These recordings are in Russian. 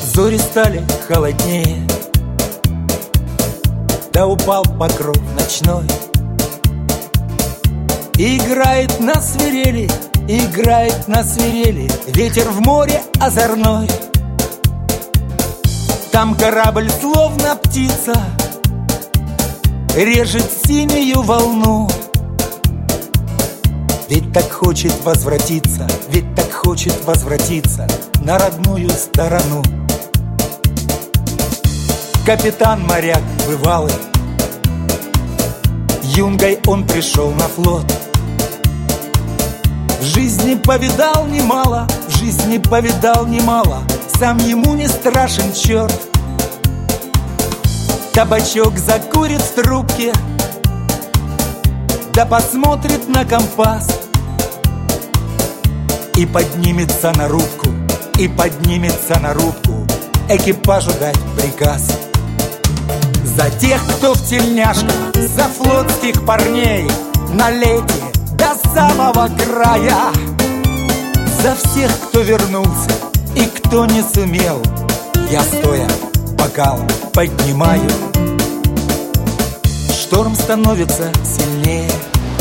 Зори стали холоднее, да упал покров ночной. Играет на свирели, играет на свирели ветер в море озорной. Там корабль, словно птица, режет синюю волну. Ведь так хочет возвратиться, ведь так хочет возвратиться на родную сторону. Капитан-моряк бывалый, юнгой он пришел на флот. В жизни повидал немало, в жизни повидал немало, сам ему не страшен черт. Табачок закурит в трубке, да посмотрит на компас и поднимется на рубку, и поднимется на рубку экипажу дать приказ. За тех, кто в тельняшках, за флотских парней на лете до самого края. За всех, кто вернулся и кто не сумел, я стоя бокал поднимаю. Шторм становится сильнее,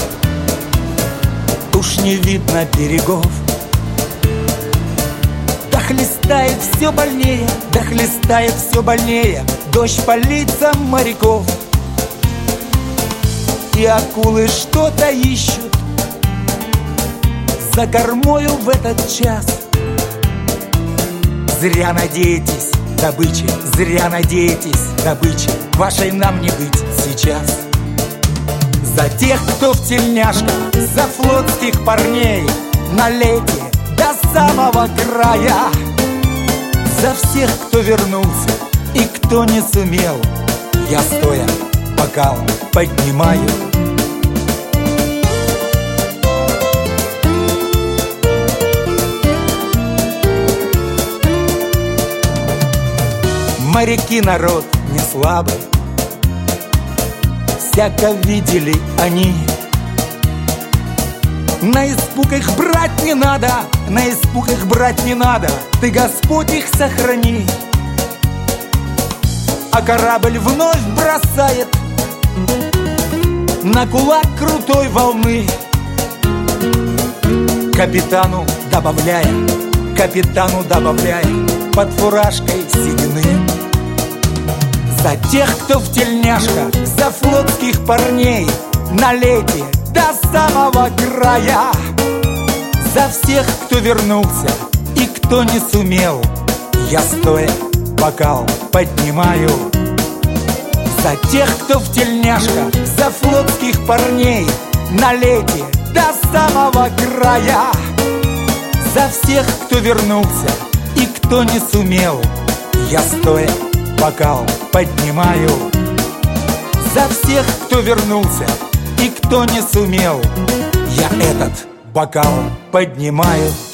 уж не видно берегов. Да хлестает все больнее, да хлестает все больнее дождь по лицам моряков. И акулы что-то ищут за кормою в этот час. Зря надеетесь, добычи, зря надеетесь, добычи, вашей нам не быть сейчас. За тех, кто в тельняшках, за флотских парней на лете до самого края. За всех, кто вернулся и кто не сумел, я стоя бокал поднимаю. Моряки народ не слабый, всяко видели они. На испуг их брать не надо, на испуг их брать не надо, ты, Господь, их сохрани. А корабль вновь бросает на кулак крутой волны, капитану добавляя под фуражкой седины. За тех, кто в тельняшках, за флотских парней на лете до самого края. За всех, кто вернулся и кто не сумел, я стоя бокал поднимаю. За тех, кто в тельняшках, за флотских парней на лете до самого края. За всех, кто вернулся и кто не сумел, я стоя бокал поднимаю. За всех, кто вернулся и кто не сумел, я этот бокал поднимаю.